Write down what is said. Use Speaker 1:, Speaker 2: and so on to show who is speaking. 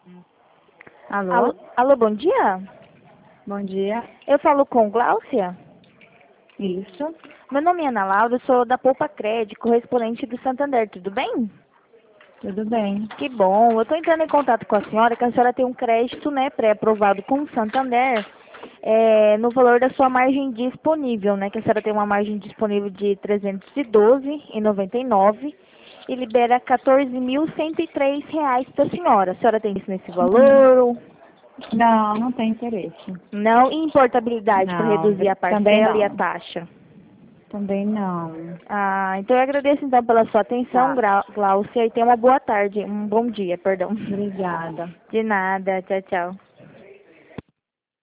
Speaker 1: Alô?
Speaker 2: Alô, bom dia?
Speaker 1: Bom dia.
Speaker 2: Eu falo com Gláucia?
Speaker 1: Isso.
Speaker 2: Meu nome é Ana Laura, eu sou da Poupa Crédito, correspondente do Santander, tudo bem?
Speaker 1: Tudo bem.
Speaker 2: Que bom, eu estou entrando em contato com a senhora, que a senhora tem um crédito, né, pré-aprovado com o Santander, no valor da sua margem disponível, né, que a senhora tem uma margem disponível de R$ 312,99 e libera R$ 14.103 da senhora. A senhora tem isso nesse valor?
Speaker 1: Não, não tem interesse.
Speaker 2: Não, e importabilidade para
Speaker 1: Não,
Speaker 2: reduzir a
Speaker 1: também
Speaker 2: parcela e a
Speaker 1: não.
Speaker 2: taxa?
Speaker 1: Também não.
Speaker 2: Ah, então eu agradeço então pela sua atenção,
Speaker 1: Tá.
Speaker 2: Gláucia, e tenha uma boa tarde, um bom dia, perdão.
Speaker 1: Obrigada.
Speaker 2: De nada, tchau, tchau.